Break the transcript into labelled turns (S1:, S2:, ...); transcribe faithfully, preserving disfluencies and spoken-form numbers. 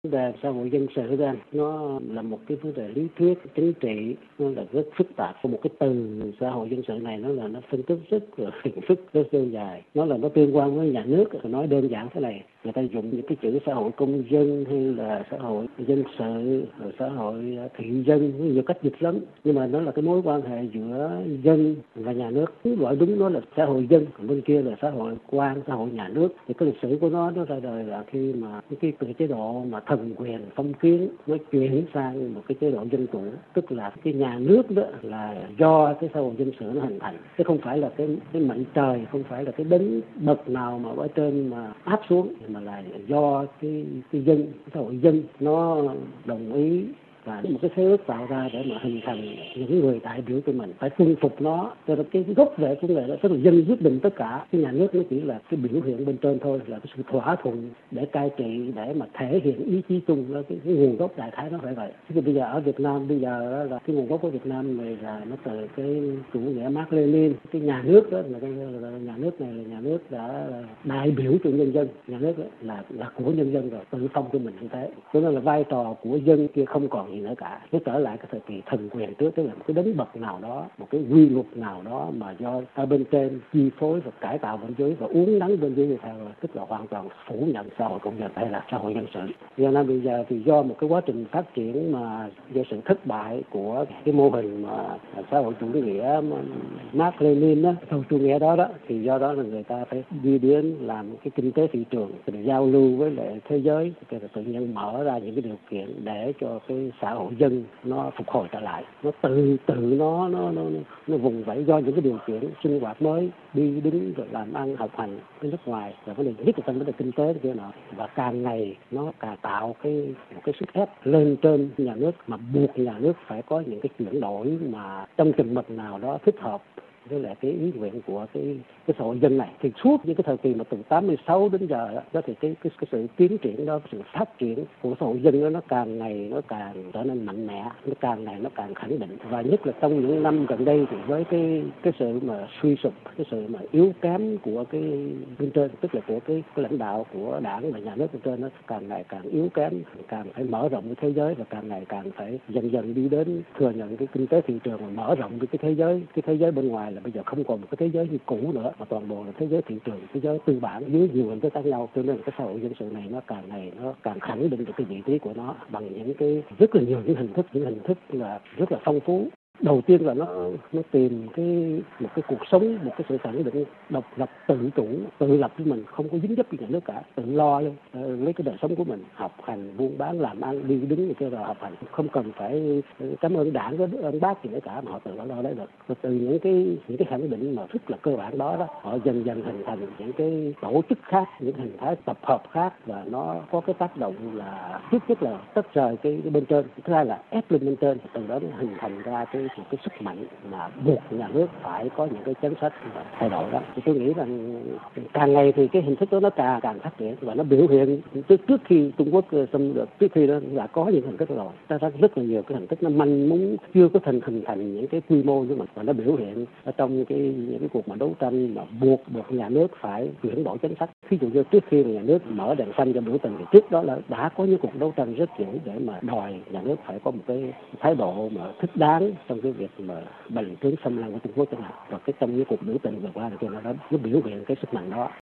S1: Vấn đề xã hội dân sự ra nó là một cái vấn đề lý thuyết chính trị, nó là rất phức tạp. Một cái từ xã hội dân sự này nó là nó phân tích rất là phiền phức, rất đơn dài. Nó là nó liên quan với nhà nước. Nói đơn giản thế này, người ta dùng những cái chữ xã hội công dân hay là xã hội dân sự, rồi xã hội thị dân, nhiều cách dịch lắm. Nhưng mà nó là cái mối quan hệ giữa dân và nhà nước. Gọi đúng nó là xã hội dân, còn bên kia là xã hội quan, xã hội nhà nước. Thì cái lịch sử của nó nó ra đời là khi mà cái, cái chế độ mà thần quyền phong kiến nó chuyển sang một cái chế độ dân chủ, tức là cái nhà nước đó là do cái xã hội dân sự nó hình thành, chứ không phải là cái cái mệnh trời, không phải là cái đấng bậc nào mà ở trên mà áp xuống, mà là do cái cái dân, cái xã hội dân nó đồng ý và một cái thế ước tạo ra để mà hình thành những người đại biểu của mình phải tuân phục nó. Cho nên cái gốc rễ của người đó, tức là dân quyết định tất cả, cái nhà nước nó chỉ là cái biểu hiện bên trên thôi, là cái sự thỏa thuận để cai trị, để mà thể hiện ý chí chung. Đó, cái, cái nguồn gốc đại khái nó phải vậy. Chứ bây giờ ở Việt Nam bây giờ là cái nguồn gốc của Việt Nam này là nó từ cái chủ nghĩa Mác Lênin. Cái nhà nước đó là, cái, là nhà nước này là nhà nước đã đại biểu cho nhân dân, nhà nước đó là là của nhân dân rồi, tự phong cho mình như thế. Cho nên là vai trò của dân kia không còn gì nữa cả. Nó trở lại cái thời kỳ thần quyền trước, tức là một cái đấng bậc nào đó, một cái quy luật nào đó mà do ở bên trên chi phối và cải tạo bên dưới và uốn nắn bên dưới như theo, tức là hoàn toàn phủ nhận xã hội công dân hay là xã hội dân sự. Do nên bây giờ thì do một cái quá trình phát triển mà do sự thất bại của cái mô hình mà xã hội chủ nghĩa Mác Lênin đó, theo chủ nghĩa đó đó, thì do đó là người ta phải đi đến làm cái kinh tế thị trường, để giao lưu với lại thế giới, thì tự nhiên mở ra những cái điều kiện để cho cái xã hội dân nó phục hồi trở lại, nó tự tự nó nó nó nó vùng vẫy do những cái điều kiện sinh hoạt mới, đi đứng rồi làm ăn học hành ở nước ngoài, rồi vấn đề nhất là trong vấn đề kinh tế kia nọ, và càng ngày nó càng tạo cái một cái sức ép lên trên nhà nước, mà buộc nhà nước phải có những cái chuyển đổi mà trong chừng mực nào đó thích hợp với lại cái ý nguyện của cái cái xã hội dân này. Thì suốt những cái thời kỳ mà từ tám mươi sáu đến giờ đó, đó thì cái, cái cái sự tiến triển đó, sự phát triển của xã hội dân đó, nó càng ngày nó càng trở nên mạnh mẽ, nó càng ngày nó càng khẳng định. Và nhất là trong những năm gần đây thì với cái cái sự mà suy sụp, cái sự mà yếu kém của cái bên trên, tức là của cái, cái lãnh đạo của đảng và nhà nước bên trên, nó càng ngày càng yếu kém, càng phải mở rộng cái thế giới, và càng ngày càng phải dần dần đi đến thừa nhận cái kinh tế thị trường và mở rộng cái thế giới, cái thế giới bên ngoài là bây giờ không còn một cái thế giới như cũ nữa, mà toàn bộ là thế giới thị trường, thế giới tư bản dưới nhiều hình thức khác nhau. Cho nên cái xã hội dân sự này nó càng ngày nó càng khẳng định được cái vị trí của nó bằng những cái rất là nhiều những hình thức, những hình thức là rất là phong phú. Đầu tiên là nó nó tìm cái một cái cuộc sống, một cái sự khẳng định độc lập, tự chủ, tự lập với mình, không có dính dấp gì nhà nước cả, tự lo luôn, lấy cái đời sống của mình, học hành, buôn bán, làm ăn, đi đứng như cái rồi học hành, không cần phải cảm ơn đảng, có ơn bác gì nữa cả, mà họ tự lo đấy được. Và từ những cái những cái khẳng định mà rất là cơ bản đó đó, họ dần dần hình thành những cái tổ chức khác, những hình thái tập hợp khác, và nó có cái tác động là trước nhất là tách rời cái, cái bên trên, thứ hai là ép lên bên trên, từ đó nó hình thành ra cái một cái sức mạnh mà buộc nhà nước phải có những cái chính sách thay đổi đó. Thì tôi nghĩ rằng càng ngày thì cái hình thức đó nó càng càng phát triển, và nó biểu hiện trước trước khi Trung Quốc xâm lược, trước khi đó đã có những hình thức rồi, ta thấy rất là nhiều cái hình thức nó manh mún, chưa có thành hình thành những cái quy mô như mà và nó biểu hiện ở trong cái những cái cuộc mà đấu tranh mà buộc buộc nhà nước phải chuyển đổi chính sách. Ví dụ như trước khi mà nhà nước mở đèn xanh cho biểu tình thì trước đó là đã có những cuộc đấu tranh rất dữ để mà đòi nhà nước phải có một cái thái độ mà thích đáng trong cái việc mà bành trướng xâm lăng của Trung Quốc chẳng hạn. Và cái trong những cuộc biểu tình vừa qua thì nó nó biểu hiện cái sức mạnh đó.